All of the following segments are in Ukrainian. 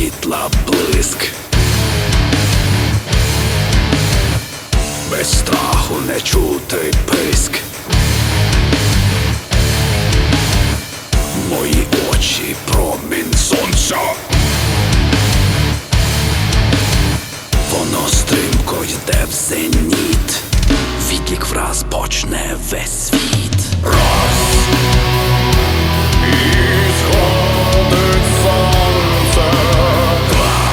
світла блиск. Без страху не чути писк. Мої очі промінь сонця. Воно стрімко йде в зеніт. Відлік враз почне весь світ. Раз, і сходить сонце. Два,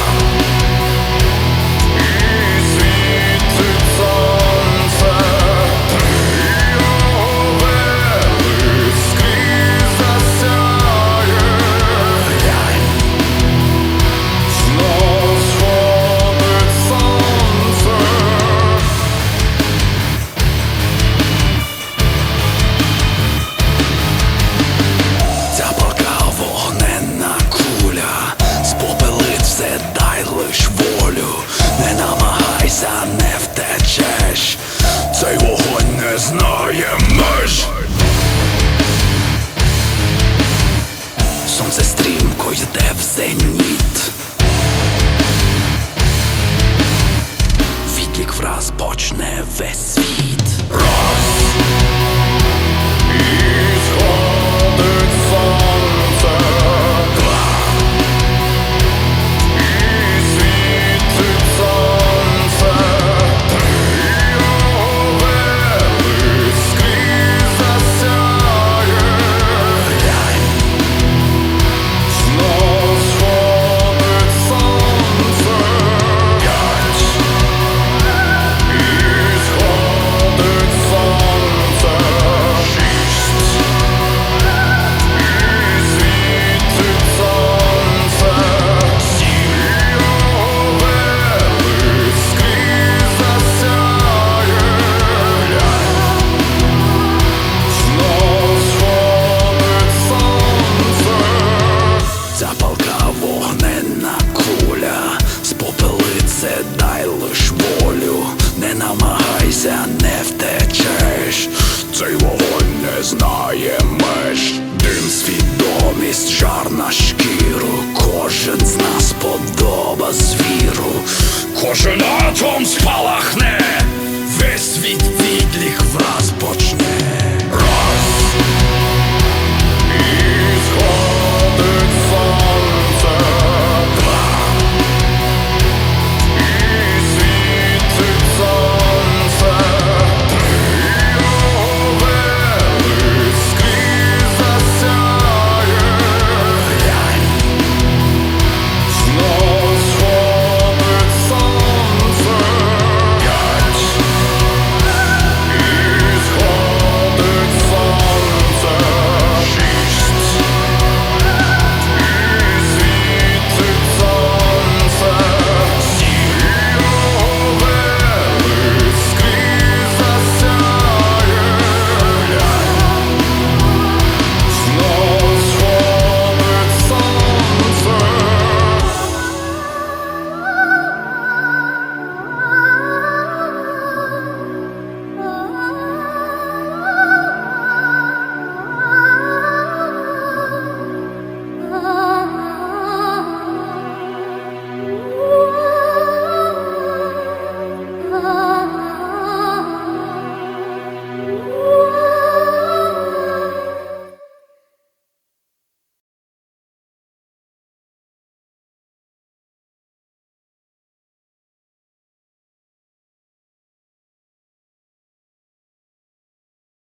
і світить сонце. Три, його велич скрізь засяє. Глянь, знов сходить сонце. Ця палка вогненна куля, спопелить все, дай лиш волю. Не намагайся, не втечеш, цей вогонь не знає меж. Сонце стрімко йде в зеніт. Відлік враз почне весь світ. Раз, і сходить сонце. Два, і світить сонце. Три, його велич скрізь засяє. Глянь, знов сходить сонце. П'ять, і сходить сонце. Шість, і світить сонце. Сім, його велич скрізь засяє. Глянь, знов сходить сонце. Ця палка вогненна куля, спопелить це, дай лиш волю. Не намагайся, не втечеш, цей вогонь не знає меж. Дим, свідомість, жар на шкіру, кожен з нас подоба звіру. Кожен атом спалахне